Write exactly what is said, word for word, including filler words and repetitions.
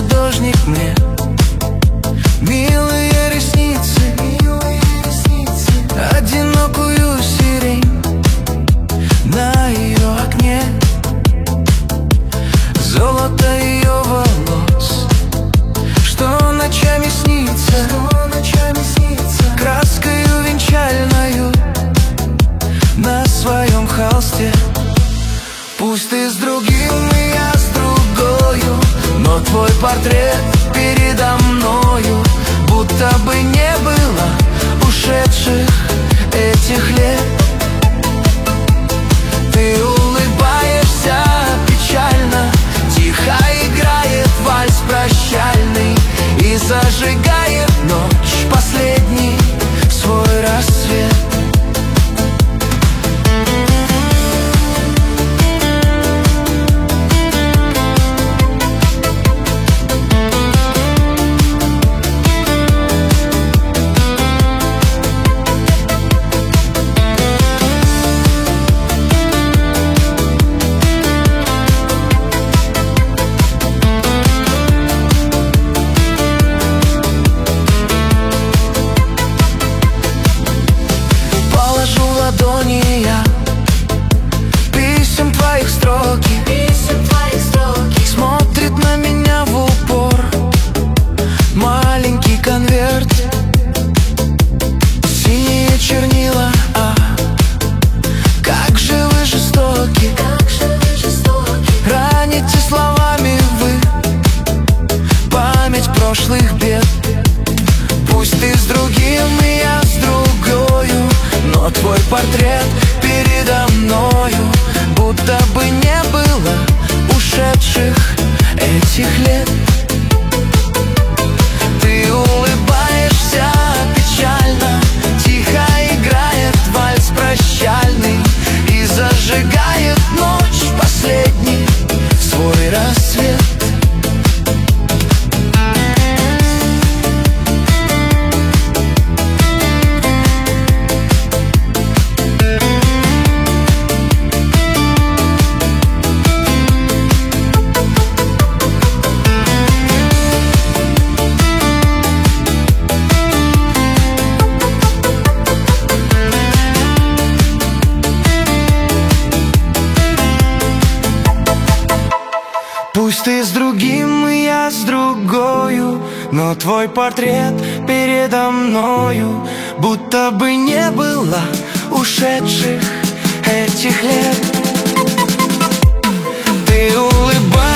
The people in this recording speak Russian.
художник мне милые ресницы, одинокую сирень на ее окне, золото ее волос, что ночами снится, краскою венчальною на своем холсте. Пусть ты с другим, и я с другою, но твой портрет передо мною, будто бы не было ушедших этих лет. Ты улыбаешься печально, тихо играет вальс прощальный и зажигает ночь последний свой рассвет. Ладони я писем твоих строки, писем твоих строки. Смотрит на меня в упор маленький конверт, синие чернила, а как же вы жестоки, как же вы жестоки. Раните словами вы память прошлых бед. Пусть ты с другим, и я с другою, но твой портрет передо мною, будто бы не было ушедших этих лет. Ты улыбаешься печально, тихо играет вальс прощальный и зажигает ночь последний свой рассвет. Пусть ты с другим, и я с другою, но твой портрет передо мною, будто бы не было ушедших этих лет. Ты улыбаешься